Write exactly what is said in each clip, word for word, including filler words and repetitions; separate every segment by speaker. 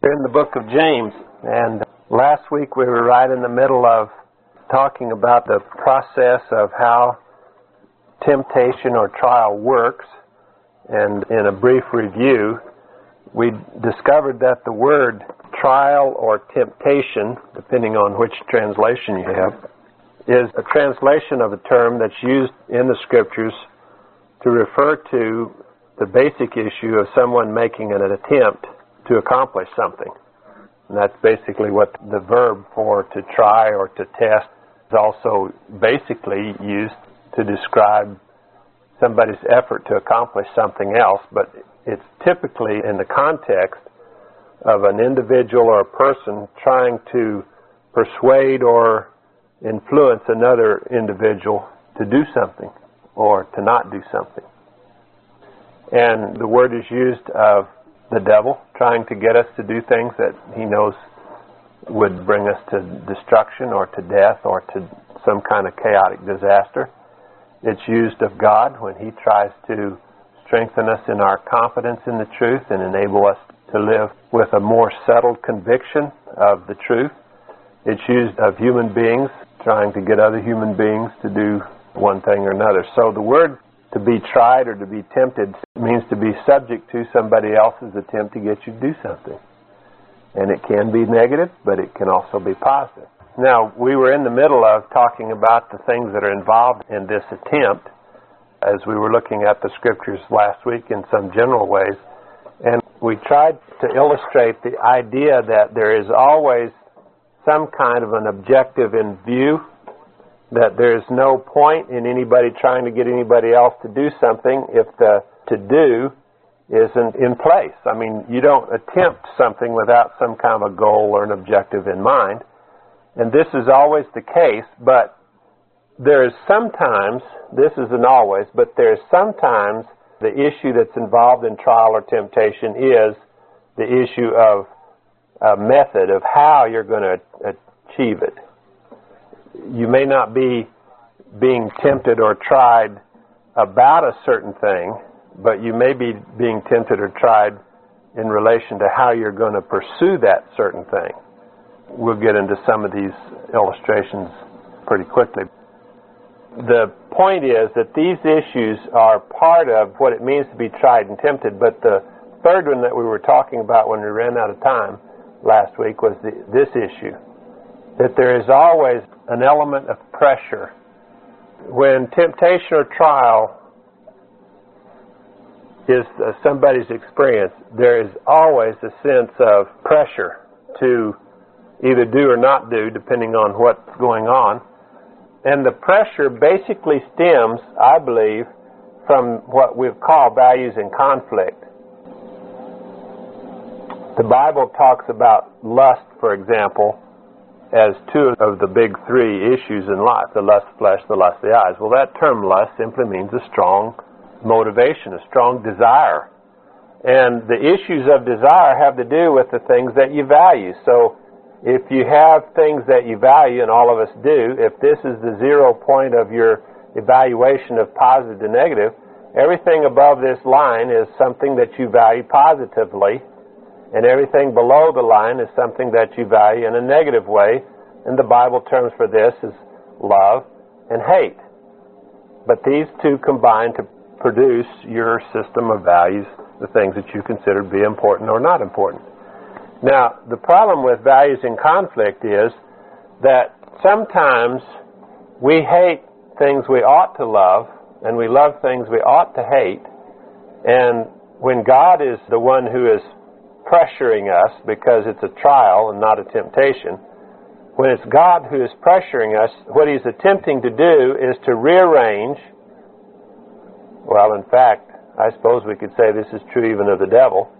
Speaker 1: We're in the book of James, and last week we were right in the middle of talking about the process of how temptation or trial works, and in a brief review, we discovered that the word trial or temptation, depending on which translation you have, is a translation of a term that's used in the Scriptures to refer to the basic issue of someone making an attempt to accomplish something. And that's basically what the verb for to try or to test is also basically used to describe somebody's effort to accomplish something else, but it's typically in the context of an individual or a person trying to persuade or influence another individual to do something or to not do something. And the word is used of the devil trying to get us to do things that he knows would bring us to destruction or to death or to some kind of chaotic disaster. It's used of God when he tries to strengthen us in our confidence in the truth and enable us to live with a more settled conviction of the truth. It's used of human beings trying to get other human beings to do one thing or another. So the word to be tried or to be tempted means to be subject to somebody else's attempt to get you to do something. And it can be negative, but it can also be positive. Now, we were in the middle of talking about the things that are involved in this attempt as we were looking at the Scriptures last week in some general ways. And we tried to illustrate the idea that there is always some kind of an objective in view, that there's no point in anybody trying to get anybody else to do something if the to do isn't in place. I mean, you don't attempt something without some kind of a goal or an objective in mind. And this is always the case, but there is sometimes, this isn't always, but there is sometimes the issue that's involved in trial or temptation is the issue of a method of how you're going to achieve it. You may not be being tempted or tried about a certain thing, but you may be being tempted or tried in relation to how you're going to pursue that certain thing. We'll get into some of these illustrations pretty quickly. The point is that these issues are part of what it means to be tried and tempted, but the third one that we were talking about when we ran out of time last week was the, this issue, that there is always an element of pressure. When temptation or trial is uh, somebody's experience, there is always a sense of pressure to either do or not do, depending on what's going on. And the pressure basically stems, I believe, from what we call values in conflict. The Bible talks about lust, for example, as two of the big three issues in life, the lust of the flesh, the lust of the eyes. Well, that term lust simply means a strong motivation, a strong desire. And the issues of desire have to do with the things that you value. So if you have things that you value, and all of us do, if this is the zero point of your evaluation of positive to negative, everything above this line is something that you value positively, and everything below the line is something that you value in a negative way. And the Bible terms for this is love and hate. But these two combine to produce your system of values, the things that you consider to be important or not important. Now, the problem with values in conflict is that sometimes we hate things we ought to love, and we love things we ought to hate. And when God is the one who is pressuring us, because it's a trial and not a temptation, when it's God who is pressuring us, what he's attempting to do is to rearrange, well, in fact, I suppose we could say this is true even of the devil.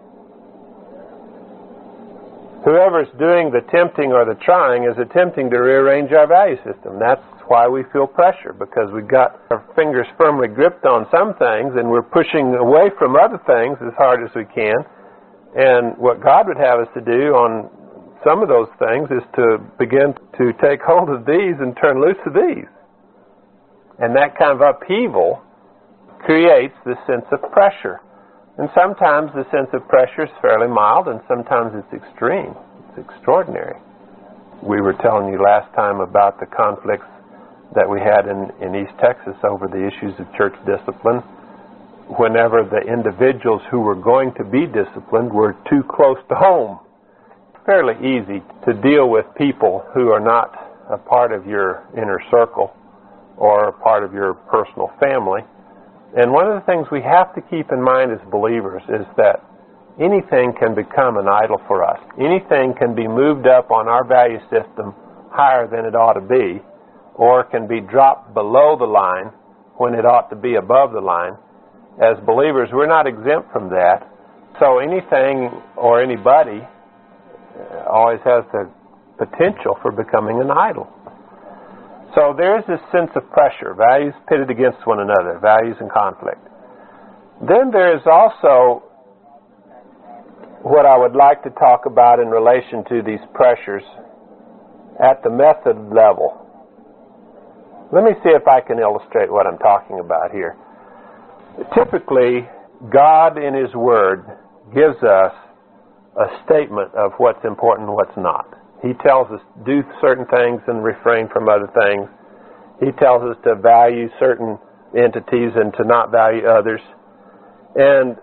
Speaker 1: Whoever's doing the tempting or the trying is attempting to rearrange our value system. That's why we feel pressure, because we've got our fingers firmly gripped on some things and we're pushing away from other things as hard as we can. And what God would have us to do on some of those things is to begin to take hold of these and turn loose of these. And that kind of upheaval creates this sense of pressure. And sometimes the sense of pressure is fairly mild, and sometimes it's extreme. It's extraordinary. We were telling you last time about the conflicts that we had in, in East Texas over the issues of church discipline. Whenever the individuals who were going to be disciplined were too close to home. It's fairly easy to deal with people who are not a part of your inner circle or a part of your personal family. And one of the things we have to keep in mind as believers is that anything can become an idol for us. Anything can be moved up on our value system higher than it ought to be, or can be dropped below the line when it ought to be above the line. As believers, we're not exempt from that. So anything or anybody always has the potential for becoming an idol. So there's this sense of pressure, values pitted against one another, values in conflict. Then there is also what I would like to talk about in relation to these pressures at the method level. Let me see if I can illustrate what I'm talking about here. Typically, God in His Word gives us a statement of what's important and what's not. He tells us to do certain things and refrain from other things. He tells us to value certain entities and to not value others. And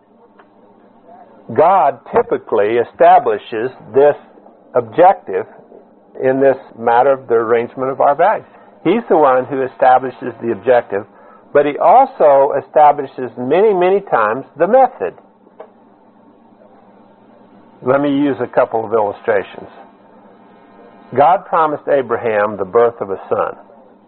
Speaker 1: God typically establishes this objective in this matter of the arrangement of our values. He's the one who establishes the objective, but He also establishes many, many times the method. Let me use a couple of illustrations. God promised Abraham the birth of a son.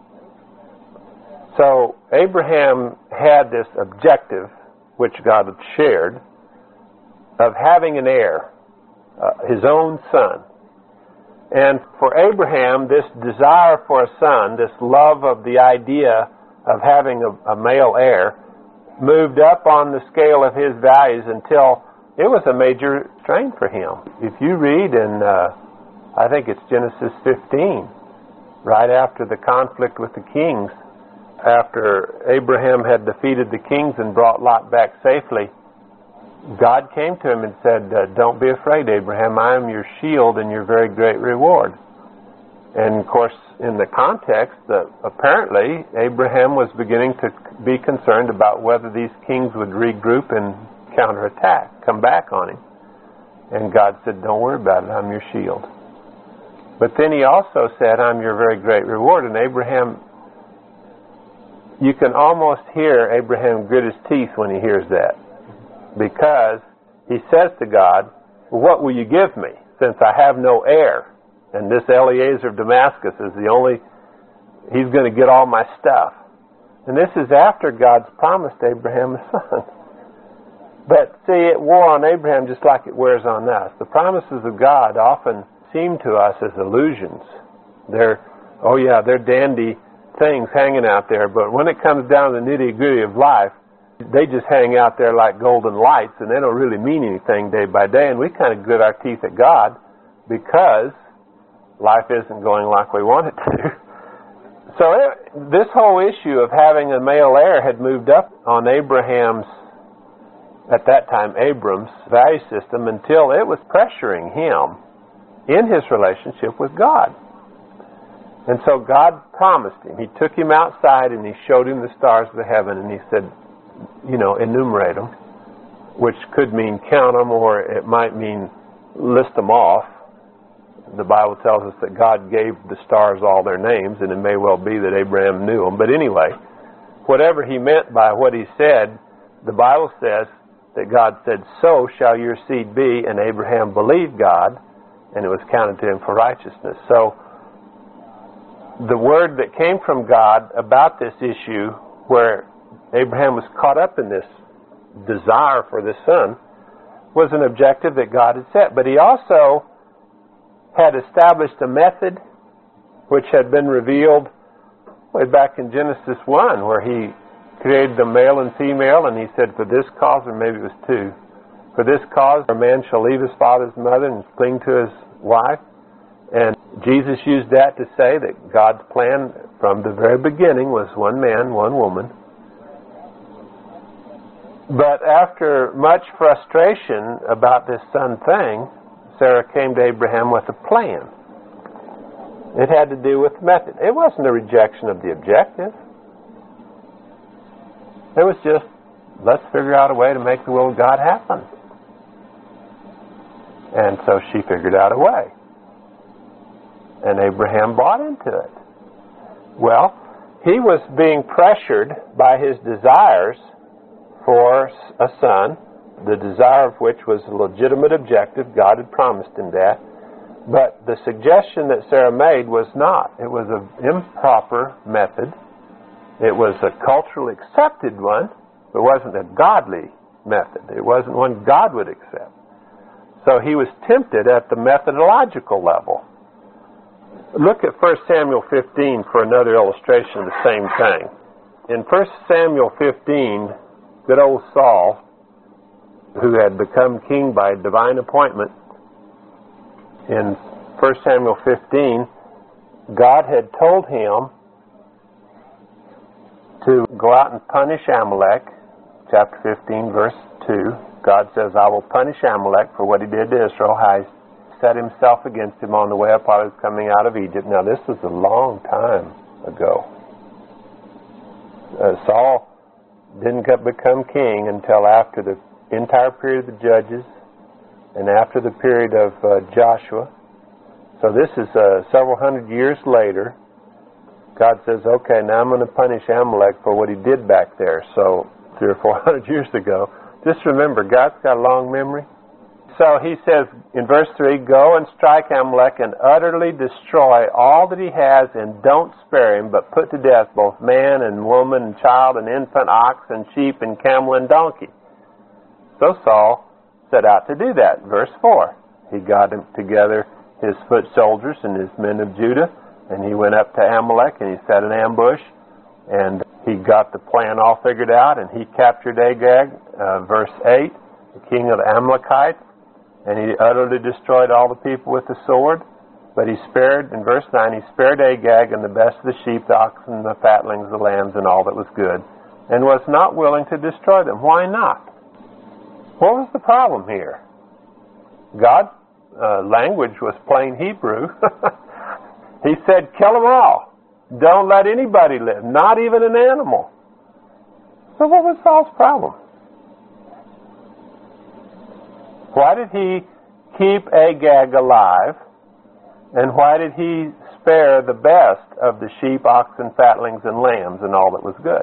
Speaker 1: So Abraham had this objective, which God had shared, of having an heir, uh, his own son. And for Abraham, this desire for a son, this love of the idea of having a, a male heir, moved up on the scale of his values until it was a major strain for him. If you read in, uh, I think it's Genesis fifteen, right after the conflict with the kings, after Abraham had defeated the kings and brought Lot back safely, God came to him and said, uh, don't be afraid, Abraham, I am your shield and your very great reward. And of course, in the context, uh, apparently, Abraham was beginning to be concerned about whether these kings would regroup and counterattack, come back on him. And God said, don't worry about it, I'm your shield. But then He also said, I'm your very great reward. And Abraham, you can almost hear Abraham grit his teeth when he hears that. Because he says to God, well, what will you give me, since I have no heir? And this Eliezer of Damascus is the only, he's going to get all my stuff. And this is after God's promised Abraham a son. But see, it wore on Abraham just like it wears on us. The promises of God often seem to us as illusions. They're, oh yeah, they're dandy things hanging out there, but when it comes down to the nitty-gritty of life, they just hang out there like golden lights, and they don't really mean anything day by day, and we kind of grit our teeth at God because life isn't going like we want it to. So it, this whole issue of having a male heir had moved up on Abraham's, at that time Abram's, value system until it was pressuring him in his relationship with God. And so God promised him. He took him outside and He showed him the stars of the heaven, and He said, you know, enumerate them, which could mean count them, or it might mean list them off. The Bible tells us that God gave the stars all their names, and it may well be that Abraham knew them. But anyway, whatever he meant by what he said, the Bible says that God said, so shall your seed be, and Abraham believed God, and it was counted to him for righteousness. So the word that came from God about this issue, where Abraham was caught up in this desire for this son, was an objective that God had set. But He also had established a method which had been revealed way back in Genesis one, where He created the male and female, and He said, for this cause, or maybe it was two, for this cause a man shall leave his father and mother and cling to his wife. And Jesus used that to say that God's plan from the very beginning was one man, one woman. But after much frustration about this son thing, Sarah came to Abraham with a plan. It had to do with method. It wasn't a rejection of the objective. It was just, let's figure out a way to make the will of God happen. And so she figured out a way. And Abraham bought into it. Well, he was being pressured by his desires for a son, the desire of which was a legitimate objective. God had promised him that. But the suggestion that Sarah made was not. It was an improper method. It was a culturally accepted one, but it wasn't a godly method. It wasn't one God would accept. So he was tempted at the methodological level. Look at First Samuel fifteen for another illustration of the same thing. In First Samuel fifteen, good old Saul, who had become king by divine appointment, in First Samuel fifteen, God had told him to go out and punish Amalek. Chapter fifteen, verse two, God says, I will punish Amalek for what he did to Israel, how he set himself against him on the way up while he was coming out of Egypt. Now, this was a long time ago. Uh, Saul didn't become king until after the entire period of the Judges and after the period of uh, Joshua. So this is uh, several hundred years later. God says, okay, now I'm going to punish Amalek for what he did back there. So three or four hundred years ago. Just remember, God's got a long memory. So he says in verse three, go and strike Amalek and utterly destroy all that he has, and don't spare him, but put to death both man and woman and child and infant, ox and sheep and camel and donkey. So Saul set out to do that. Verse four, he got him together his foot soldiers and his men of Judah, and he went up to Amalek and he set an ambush, and he got the plan all figured out, and he captured Agag, uh, verse eight, the king of the Amalekites, and he utterly destroyed all the people with the sword. But he spared, in verse nine, he spared Agag and the best of the sheep, the oxen, the fatlings, the lambs, and all that was good, and was not willing to destroy them. Why not? What was the problem here? God's uh, language was plain Hebrew. He said, kill them all. Don't let anybody live, not even an animal. So what was Saul's problem? Why did he keep Agag alive? And why did he spare the best of the sheep, oxen, fatlings, and lambs, and all that was good?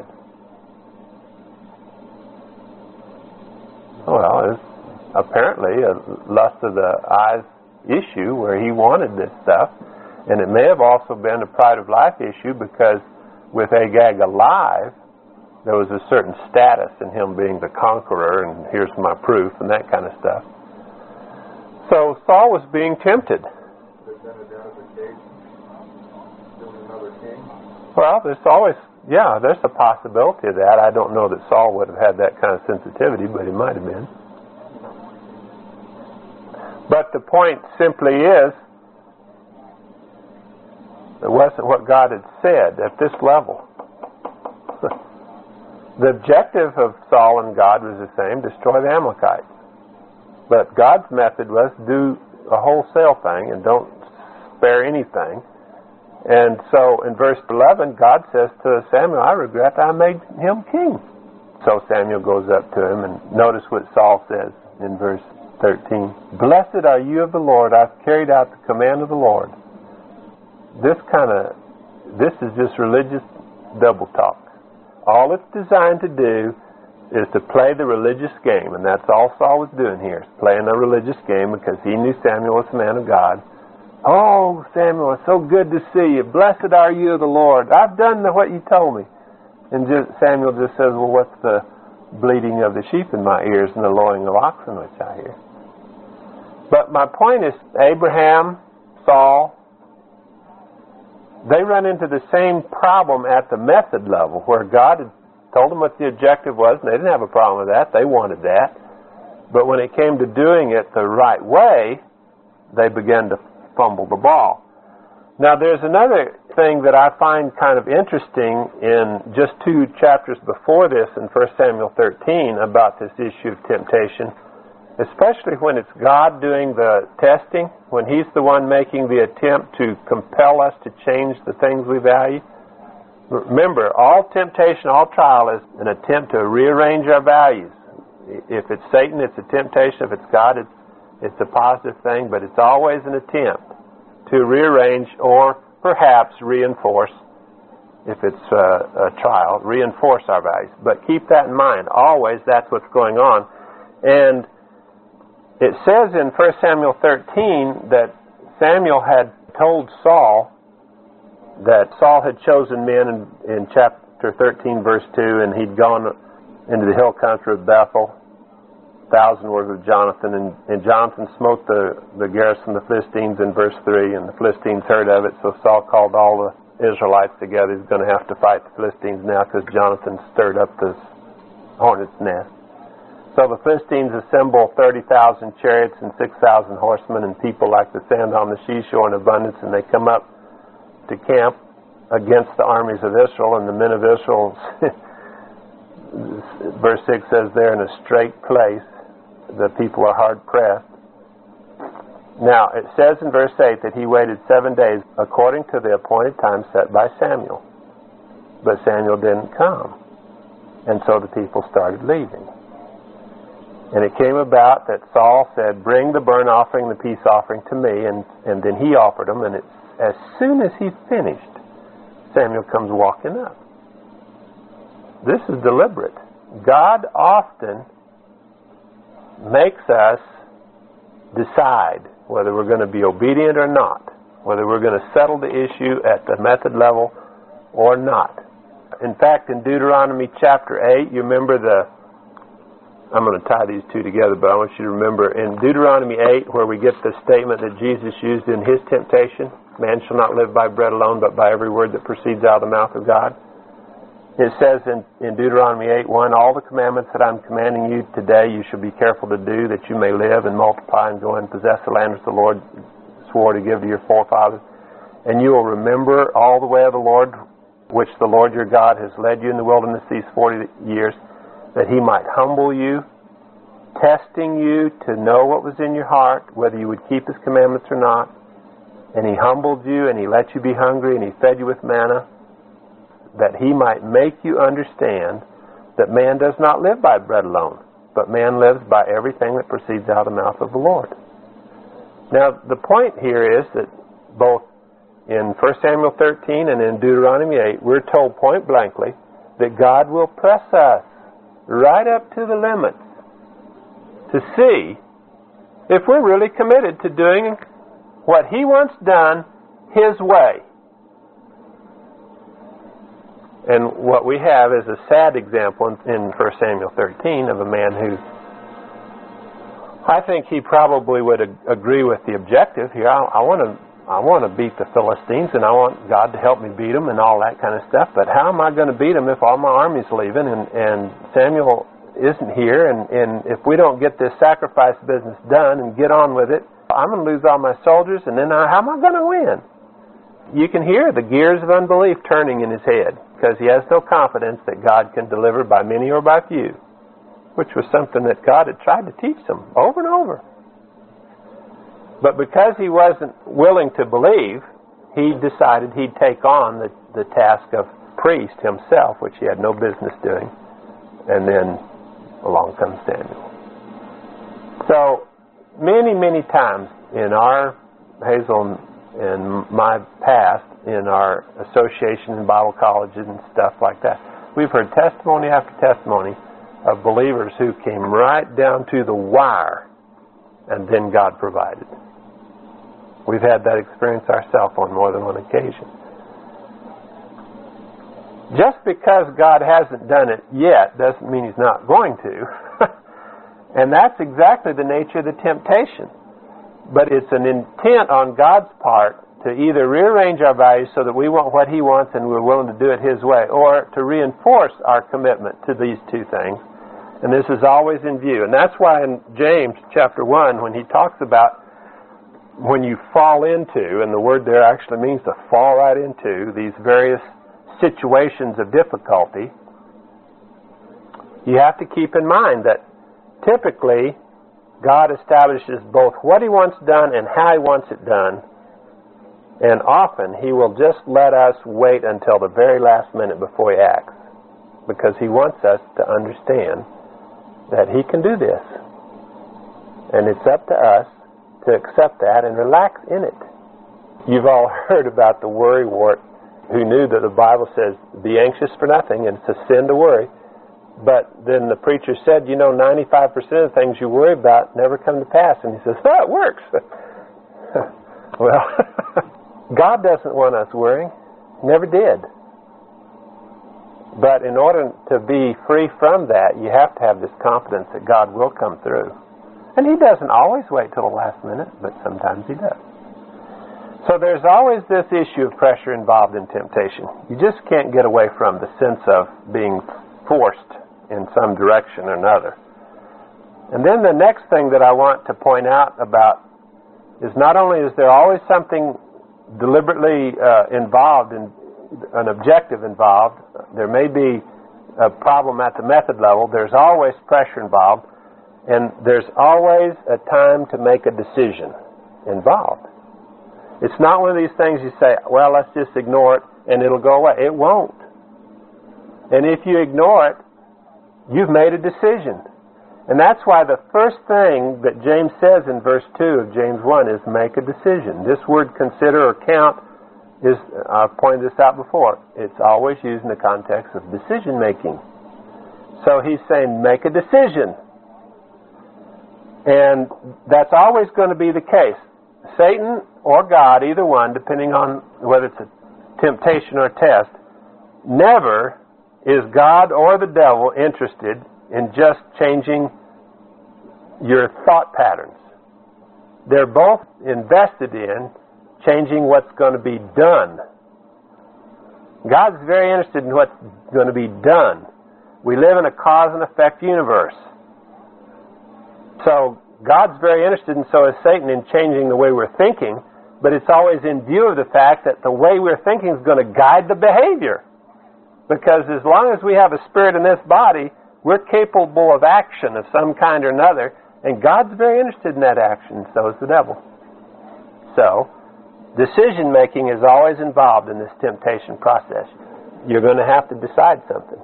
Speaker 1: Well, it's apparently a lust of the eyes issue where he wanted this stuff. And it may have also been a pride of life issue, because with Agag alive, there was a certain status in him being the conqueror, and here's my proof, and that kind of stuff. So Saul was being tempted. Well, there's always, yeah, there's a possibility of that. I don't know that Saul would have had that kind of sensitivity, but he might have been. But the point simply is, it wasn't what God had said at this level. The objective of Saul and God was the same, destroy the Amalekites. But God's method was do a wholesale thing and don't spare anything. And so in verse eleven, God says to Samuel, I regret I made him king. So Samuel goes up to him, and notice what Saul says in verse thirteen. Blessed are you of the Lord, I've carried out the command of the Lord. This kind of, this is just religious double talk. All it's designed to do is to play the religious game, and that's all Saul was doing here, playing a religious game, because he knew Samuel was the man of God. Oh, Samuel, it's so good to see you. Blessed are you of the Lord. I've done the, what you told me. And just, Samuel just says, well, what's the bleating of the sheep in my ears and the lowing of oxen which I hear? But my point is, Abraham, Saul, they run into the same problem at the method level, where God had told them what the objective was, and they didn't have a problem with that. They wanted that. But when it came to doing it the right way, they began to fumble the ball. Now, there's another thing that I find kind of interesting in just two chapters before this in First Samuel thirteen about this issue of temptation, especially when it's God doing the testing, when He's the one making the attempt to compel us to change the things we value. Remember, all temptation, all trial is an attempt to rearrange our values. If it's Satan, it's a temptation. If it's God, it's, it's a positive thing, but it's always an attempt to rearrange or perhaps reinforce, if it's a, a trial, reinforce our values. But keep that in mind. Always that's what's going on. And it says in First Samuel thirteen that Samuel had told Saul that Saul had chosen men in, in chapter thirteen, verse two, and he'd gone into the hill country of Bethel. A thousand were with Jonathan, and, and Jonathan smote the, the garrison of the Philistines in verse three, and the Philistines heard of it, so Saul called all the Israelites together. He's going to have to fight the Philistines now because Jonathan stirred up this hornet's nest. So the Philistines assemble thirty thousand chariots and six thousand horsemen and people like the sand on the seashore in abundance, and they come up to camp against the armies of Israel, and the men of Israel, verse six says, they're in a straight place. The people are hard pressed. Now, it says in verse eight that he waited seven days according to the appointed time set by Samuel. But Samuel didn't come. And so the people started leaving. And it came about that Saul said, bring the burnt offering, the peace offering to me, and, and then he offered them, and it's as soon as he finished, Samuel comes walking up. This is deliberate. God often makes us decide whether we're going to be obedient or not, whether we're going to settle the issue at the method level or not. In fact, in Deuteronomy chapter eight, you remember the, I'm going to tie these two together, but I want you to remember in Deuteronomy eight, where we get the statement that Jesus used in His temptation, man shall not live by bread alone, but by every word that proceeds out of the mouth of God. It says in, in Deuteronomy eight one, all the commandments that I'm commanding you today you shall be careful to do, that you may live and multiply and go and possess the land which the Lord swore to give to your forefathers. And you will remember all the way of the Lord, which the Lord your God has led you in the wilderness these forty years, that He might humble you, testing you to know what was in your heart, whether you would keep His commandments or not. And He humbled you, and He let you be hungry, and He fed you with manna, that He might make you understand that man does not live by bread alone, but man lives by everything that proceeds out of the mouth of the Lord. Now, the point here is that both in First Samuel thirteen and in Deuteronomy eight, we're told point blankly that God will press us right up to the limits to see if we're really committed to doing what He wants done His way. And what we have is a sad example in First Samuel thirteen of a man who, I think he probably would ag- agree with the objective here. I, I want to I want to beat the Philistines, and I want God to help me beat them and all that kind of stuff. But how am I going to beat them if all my army's leaving and, and Samuel isn't here? And, and if we don't get this sacrifice business done and get on with it, I'm going to lose all my soldiers, and then I, how am I going to win? You can hear the gears of unbelief turning in his head because he has no confidence that God can deliver by many or by few, which was something that God had tried to teach them over and over. But because he wasn't willing to believe, he decided he'd take on the, the task of priest himself, which he had no business doing. And then along comes Samuel. So many, many times in our, Hazel and my past, in our association and Bible colleges and stuff like that, we've heard testimony after testimony of believers who came right down to the wire, and then God provided. We've had that experience ourselves on more than one occasion. Just because God hasn't done it yet doesn't mean He's not going to. And that's exactly the nature of the temptation. But it's an intent on God's part to either rearrange our values so that we want what He wants and we're willing to do it His way, or to reinforce our commitment to these two things. And this is always in view. And that's why in James chapter one, when he talks about when you fall into, and the word there actually means to fall right into, these various situations of difficulty, you have to keep in mind that typically God establishes both what He wants done and how He wants it done, and often He will just let us wait until the very last minute before He acts, because He wants us to understand that He can do this, and it's up to us to accept that and relax in it. You've all heard about the worrywart who knew that the Bible says, be anxious for nothing, and it's a sin to worry. But then the preacher said, you know, ninety-five percent of the things you worry about never come to pass. And he says, oh, it works. Well, God doesn't want us worrying. Never did. But in order to be free from that, you have to have this confidence that God will come through. And He doesn't always wait till the last minute, but sometimes He does. So there's always this issue of pressure involved in temptation. You just can't get away from the sense of being forced in some direction or another. And then the next thing that I want to point out about is not only is there always something deliberately uh, involved, in an objective involved, there may be a problem at the method level, there's always pressure involved, and there's always a time to make a decision involved. It's not one of these things you say, well, let's just ignore it and it'll go away. It won't. And if you ignore it, you've made a decision. And that's why the first thing that James says in verse two of James one is make a decision. This word consider or count is, I've pointed this out before, it's always used in the context of decision making. So he's saying make a decision. And that's always going to be the case. Satan or God, either one, depending on whether it's a temptation or a test, never is God or the devil interested in just changing your thought patterns. They're both invested in changing what's going to be done. God's very interested in what's going to be done. We live in a cause and effect universe. So God's very interested, and so is Satan, in changing the way we're thinking, but it's always in view of the fact that the way we're thinking is going to guide the behavior. Because as long as we have a spirit in this body, we're capable of action of some kind or another, and God's very interested in that action, and so is the devil. So, decision making is always involved in this temptation process. You're going to have to decide something.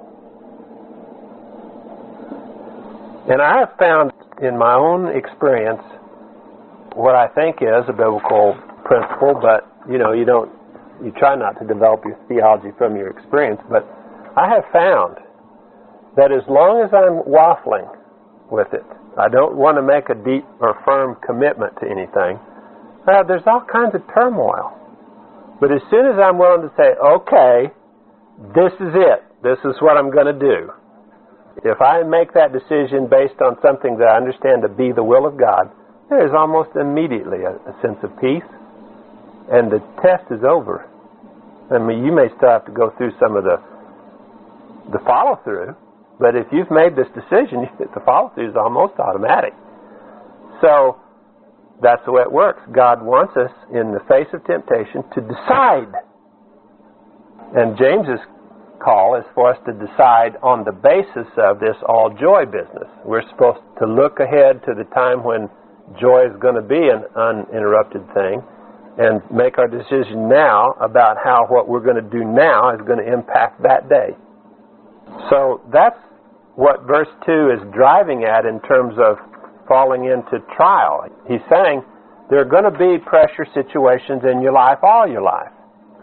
Speaker 1: And I have found in my own experience what I think is a biblical principle, but you know, you don't you try not to develop your theology from your experience, but I have found that as long as I'm waffling with it, I don't want to make a deep or firm commitment to anything, uh, there's all kinds of turmoil. But as soon as I'm willing to say, okay, this is it, this is what I'm going to do, if I make that decision based on something that I understand to be the will of God, there is almost immediately a, a sense of peace, and the test is over. I mean, you may still have to go through some of the the follow-through, but if you've made this decision, the follow-through is almost automatic. So that's the way it works. God wants us, in the face of temptation, to decide. And James's call is for us to decide on the basis of this all joy business. We're supposed to look ahead to the time when joy is going to be an uninterrupted thing and make our decision now about how what we're going to do now is going to impact that day. So that's what verse two is driving at in terms of falling into trial. He's saying there are going to be pressure situations in your life all your life.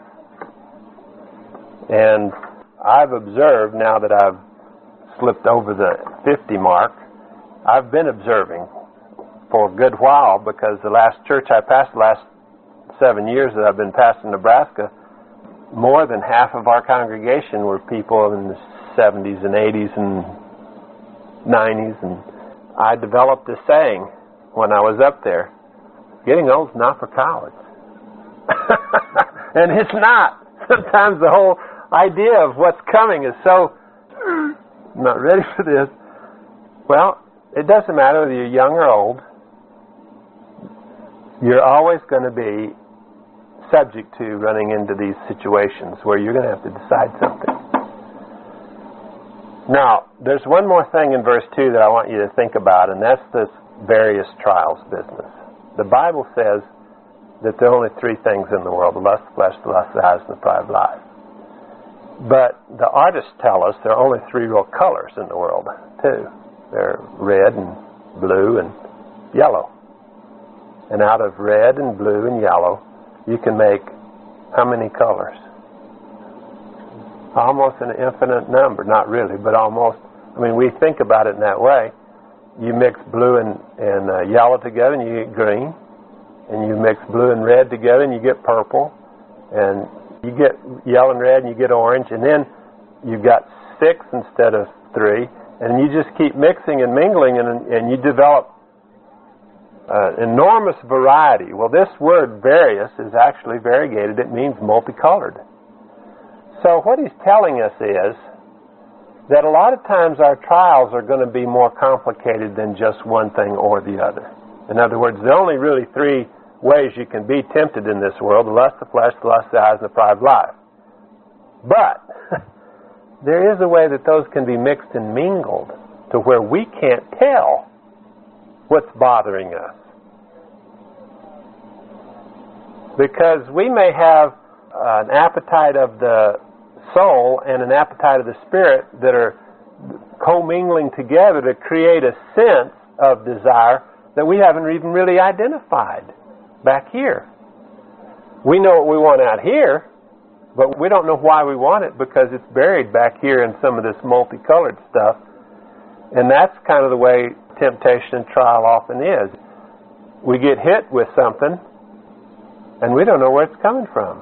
Speaker 1: And I've observed, now that I've slipped over the fifty mark, I've been observing for a good while, because the last church I pastored, the last seven years that I've been pastoring Nebraska, more than half of our congregation were people in the seventies and eighties and nineties, and I developed a saying when I was up there: getting old's not for cowards. And it's not. Sometimes the whole idea of what's coming is so, I'm not ready for this. Well, it doesn't matter whether you're young or old. you're always going to be subject to running into these situations where you're going to have to decide something. Now, there's one more thing in verse two that I want you to think about, and that's this various trials business. The Bible says that there are only three things in the world: the lust of the flesh, the lust of the eyes, and the pride of life. But the artists tell us there are only three real colors in the world, too. They're red and blue and yellow. And out of red and blue and yellow, you can make how many colors? Almost an infinite number. Not really, but almost. I mean, we think about it in that way. You mix blue and, and uh, yellow together and you get green. And you mix blue and red together and you get purple. And you get yellow and red and you get orange. And then you've got six instead of three. And you just keep mixing and mingling and, and you develop uh, enormous variety. Well, this word various is actually variegated. It means multicolored. So what he's telling us is that a lot of times our trials are going to be more complicated than just one thing or the other. In other words, there are only really three ways you can be tempted in this world: the lust of the flesh, the lust of the eyes, and the pride of life. But there is a way that those can be mixed and mingled to where we can't tell what's bothering us. Because we may have uh, an appetite of the soul and an appetite of the spirit that are commingling together to create a sense of desire that we haven't even really identified back here. We know what we want out here, but we don't know why we want it because it's buried back here in some of this multicolored stuff. And that's kind of the way temptation and trial often is. We get hit with something and we don't know where it's coming from.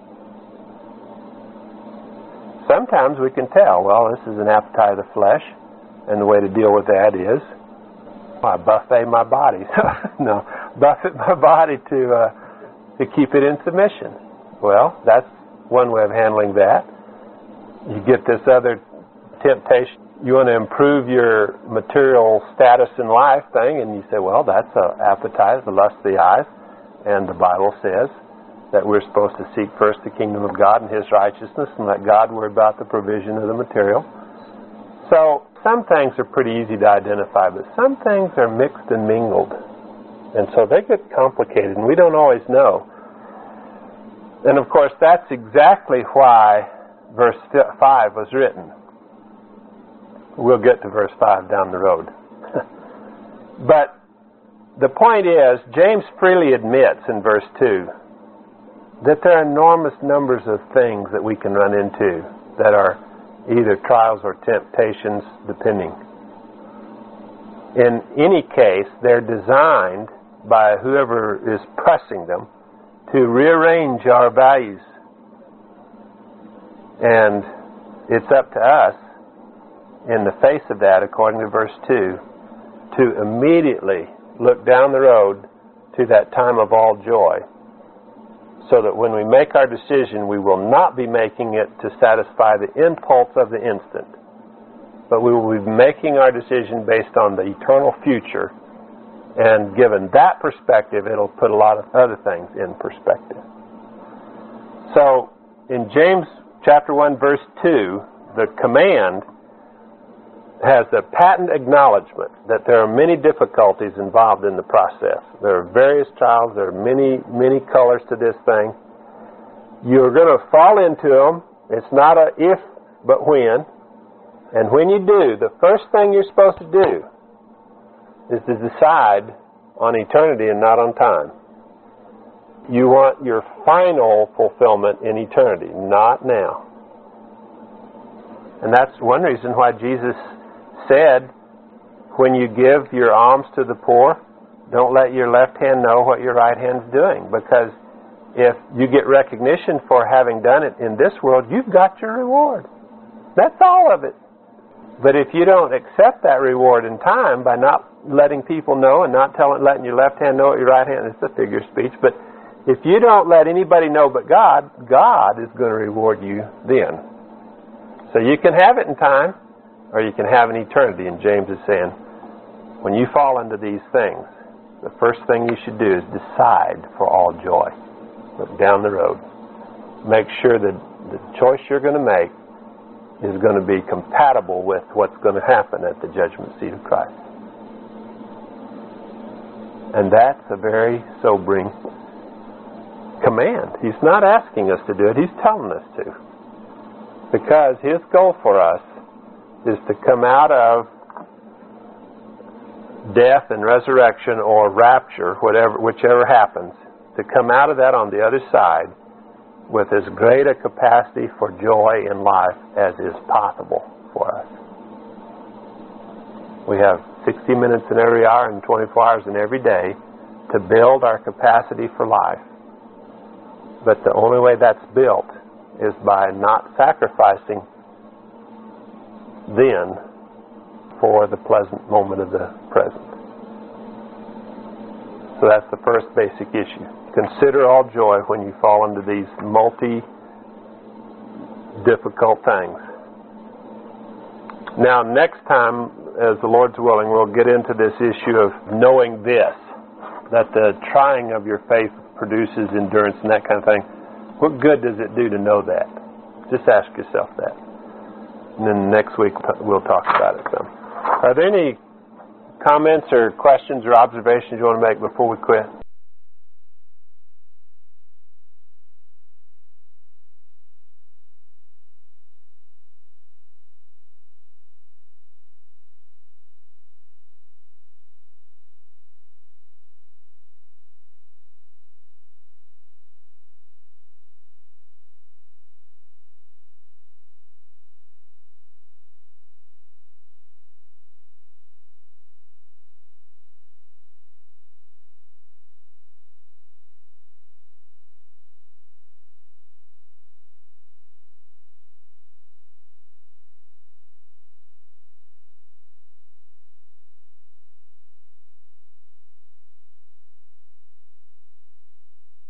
Speaker 1: Sometimes we can tell, well, this is an appetite of the flesh, and the way to deal with that is, well, I buffet my body. no, buffet my body to uh, to keep it in submission. Well, that's one way of handling that. You get this other temptation. You want to improve your material status in life thing, and you say, well, that's an appetite, the lust of the eyes, and the Bible says that we're supposed to seek first the kingdom of God and His righteousness and let God worry about the provision of the material. So some things are pretty easy to identify, but some things are mixed and mingled. And so they get complicated, and we don't always know. And of course, that's exactly why verse five was written. We'll get to verse five down the road. But the point is, James freely admits in verse two that there are enormous numbers of things that we can run into that are either trials or temptations, depending. In any case, they're designed by whoever is pressing them to rearrange our values. And it's up to us, in the face of that, according to verse two, to immediately look down the road to that time of all joy, so that when we make our decision, we will not be making it to satisfy the impulse of the instant, but we will be making our decision based on the eternal future. And given that perspective, it'll put a lot of other things in perspective. So, in James chapter one, verse two, the command has a patent acknowledgement that there are many difficulties involved in the process. There are various trials. There are many, many colors to this thing. You're going to fall into them. It's not a if, but when. And when you do, the first thing you're supposed to do is to decide on eternity and not on time. You want your final fulfillment in eternity, not now. And that's one reason why Jesus said, when you give your alms to the poor, don't let your left hand know what your right hand's doing. Because if you get recognition for having done it in this world, you've got your reward. That's all of it. But if you don't accept that reward in time by not letting people know and not telling, letting your left hand know what your right hand, it's a figure of speech, but if you don't let anybody know but God, God is going to reward you then. So you can have it in time, or you can have an eternity. And James is saying, when you fall into these things, the first thing you should do is decide for all joy. Look down the road. Make sure that the choice you're going to make is going to be compatible with what's going to happen at the judgment seat of Christ. And that's a very sobering command. He's not asking us to do it. He's telling us to. Because His goal for us is to come out of death and resurrection or rapture, whatever, whichever happens, to come out of that on the other side with as great a capacity for joy in life as is possible for us. We have sixty minutes in every hour and twenty-four hours in every day to build our capacity for life. But the only way that's built is by not sacrificing then for the pleasant moment of the present. So that's the first basic issue. Consider all joy when you fall into these multi-difficult things. Now, next time, as the Lord's willing, we'll get into this issue of knowing this, that the trying of your faith produces endurance and that kind of thing. What good does it do to know that? Just ask yourself that. And then next week we'll talk about it some. Are there any comments or questions or observations you want to make before we quit?